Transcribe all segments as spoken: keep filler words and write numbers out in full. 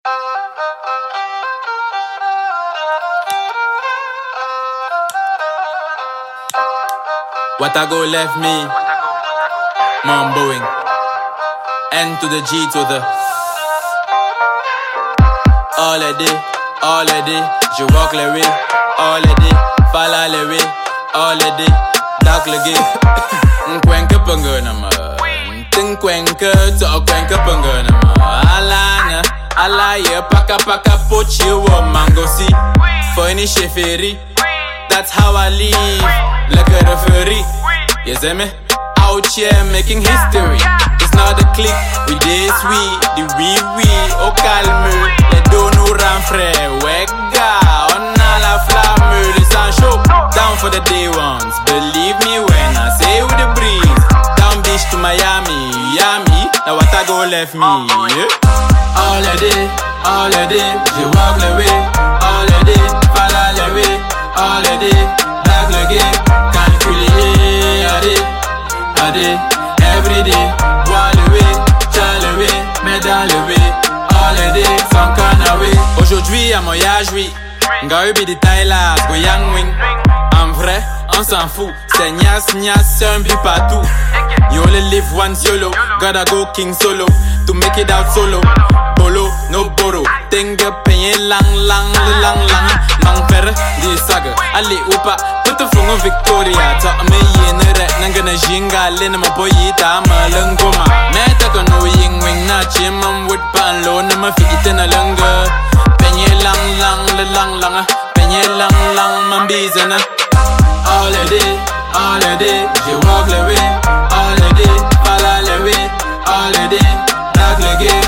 What I go left me, mumboing. N to the G to the. All a day, all a day, je walk le way. All a day, fala le way. All a day, dark le gay. Nkwenke pungana ma, tinkwenke to kwenke pungana ma. Alana, alaya paka paka pochi wo mango si. For any cheferi, that's how I live. Like a referee, you see me? Out here making history. It's not a click, we this we, the we we. Oh calme, les deux nous rend frère. Wega, on a la flamme, le sang chaud. Down for the day ones, believe me when I say with the breeze. Down beach to Miami, Yami. Now what I go left me, yeah? All the day, all the day, je walk the way. All the day, follow the way. All the day, back le game. Calculer, allez, allez. Every day, bois le way, tire le way, mets dans le way. All the day, sans canaway. Aujourd'hui, à moyage, oui. Ngaubi de Thailand, go yang wing. En vrai, on s'en fout. C'est nias, nias, c'est un but partout. You only live once YOLO. Gotta go king solo. To make it out solo. Bolo, no boro. Tenga penye lang, lang, lang, lang. Mang per, di saga. Ali upa, put the phone on Victoria. Ta me yen re, nangana jinga. Lena ma boyita, ma lungoma. Meta kono ying wing na chimam wood pan low. Nama fi itena lunga. Penye lang, lang, lang, lang. Penye lang, lang, mambizana. All the day, all the day, je walk le way. All the day, follow le way. All the day, back le game.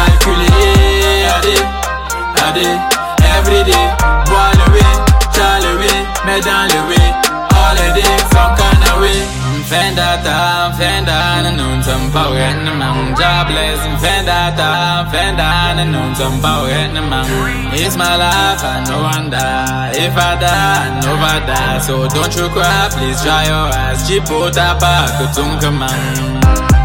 Calculer, allez, allez. Every day, bois le way, tire le way, mets dans le way. All the day, some kind of way. Fenda ta, fenda na nun some power and man. Jobless, fenda ta, fenda na nun some power and man. It's my life, I no wonder. If I die, I never die. So don't you cry, please dry your eyes. Chipota pa, kutunga man.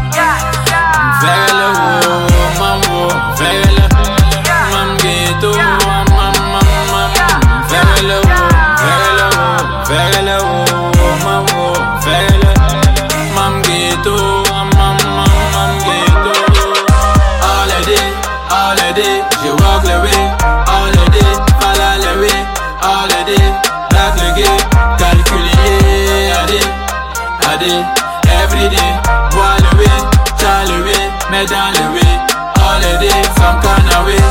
Very low, mambo, very low, mam ghetto, mam mam mam mam. Very low, very low, very low, mambo, very low, mam ghetto, mam mam mam ghetto. All the day, all the day, je walk le way. All the day, follow le way. All the day, back le game. Calculer, allez, allez. Every day, bois le way, tire le way. Mets dans le way, all the day, some kind of way.